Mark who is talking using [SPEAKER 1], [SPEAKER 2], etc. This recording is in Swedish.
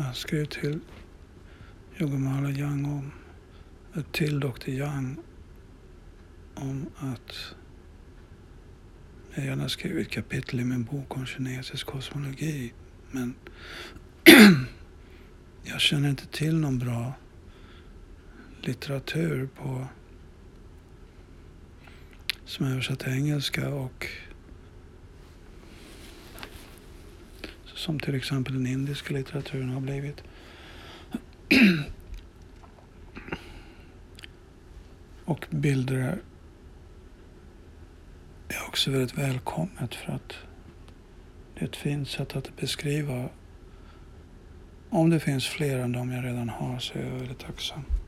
[SPEAKER 1] Jag skrev till Yogimala Yang till Dr. Yang om att jag gärna skrev ett kapitel i min bok om kinesisk kosmologi, men jag känner inte till någon bra litteratur som är översatt till engelska och som till exempel den indiska litteraturen har blivit. Och bilder är också väldigt välkommet för att det är ett fint sätt att beskriva. Om det finns fler än de jag redan har så är jag väldigt tacksam.